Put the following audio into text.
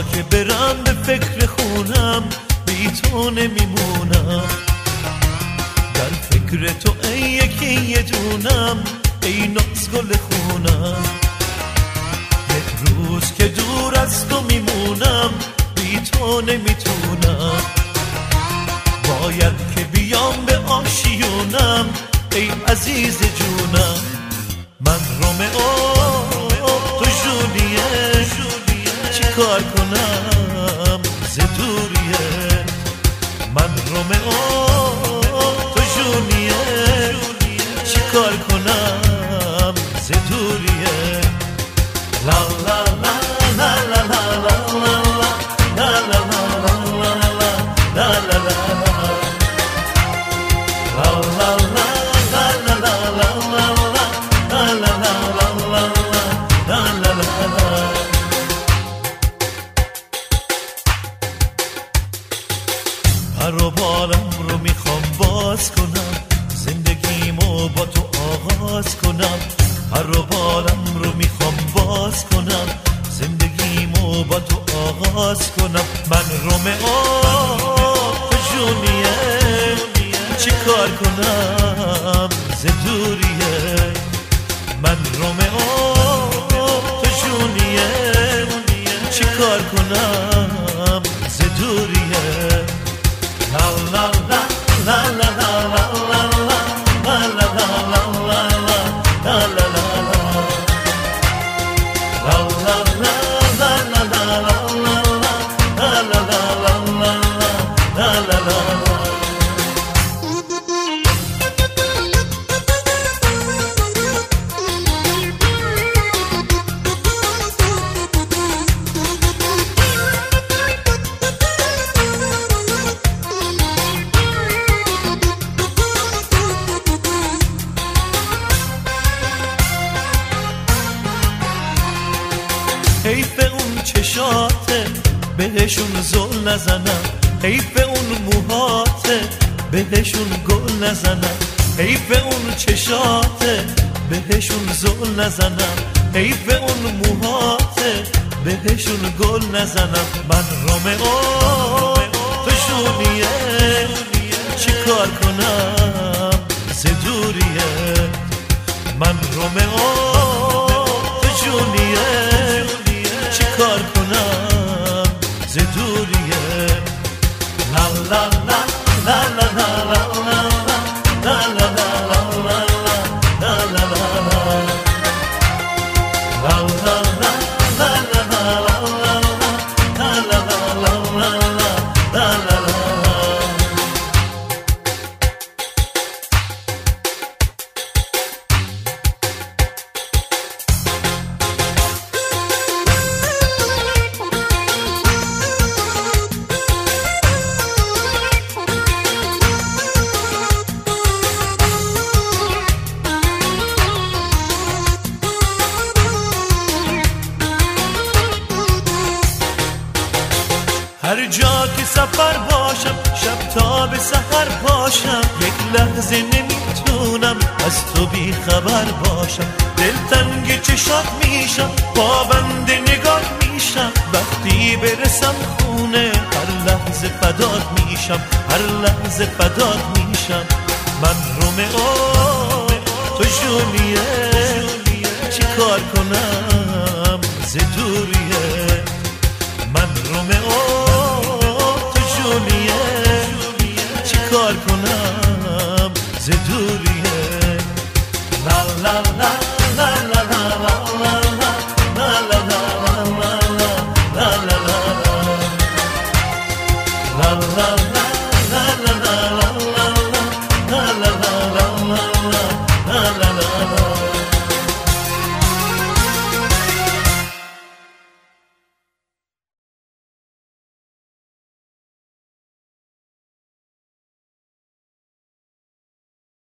که برم به فکر خونم بی تو نمیمونم، در فکر تو ای یکی یه دونم ای ناز گل خونم. یک روز که دور از تو میمونم بی تو نمیتونم، باید که بیام به آشیونم ای عزیز جونم. من رومئو تو جولیت، چی کار کنم ز دوریت؟ من رومئو تو جولیت، چی کار کنم ز دوریت؟ لا لا لا لا لا لا لا لا لا لا لا لا پر و بالم رو میخوام باز کنم، زندگیمو با تو آغاز کنم. پر و بالم رو میخوام باز کنم، زندگیمو با تو آغاز کنم. من رومئو تو جولیت، چی کار کنم ز دوریت؟ من رومئو تو جولیت، چی کار کنم ز دوریت؟ لا لا لا لا لا لا لا لا لا لا لا حیف اون چشاته بهشون زل نزنم، حیف اون موهاته بهشون گل نزنم. حیف اون چشاته بهشون زل نزنم، حیف اون موهاته بهشون گل نزنم. من رومئو تو جولیت، چی کار کنم ز دوریت؟ من رومئو تو جولیت، چی کار کنم ز دوریت؟ لا لا لا لا لا لا لا لا هر جا که سفر باشم، شب تا به سحر باشم، یک لحظه نمیتونم از تو بی خبر باشم. دلتنگ چشات میشم، پابند نگاه میشم، وقتی برسم خونه هر لحظه فدات میشم، هر لحظه فدات میشم. من رومئو تو جولیت، چی کار کنم ز دوریت؟ من رومئو چی کار کنم ز دوریت؟ لا لا لا لا لا لا